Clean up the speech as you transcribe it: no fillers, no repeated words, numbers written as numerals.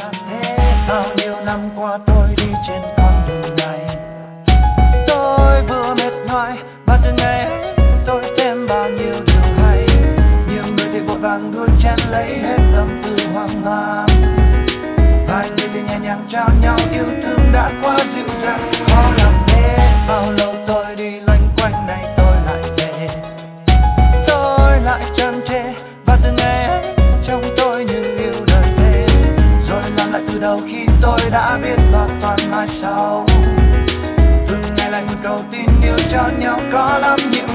là thế. Bao nhiêu năm qua tôi đi trên con đường này, tôi vừa mệt nhoài và từ ngày ấy tôi thêm bao nhiêu điều hay. Nhiều người thì vội vàng đuổi chen lấy hết tâm tư hoang mang, vài người thì nhẹ nhàng trao nhau yêu thương đã quá dịu dàng. Khó làm thế, bao lâu tôi đi loanh quanh này tôi lại về, tôi lại chăm chê và từ ngày ấy trong tôi như yêu đời thêm. Rồi làm lại từ đầu khi tôi đã biết lo toan mai sau, từng ngày lại một cầu tin yêu cho nhau có lắm nhiệm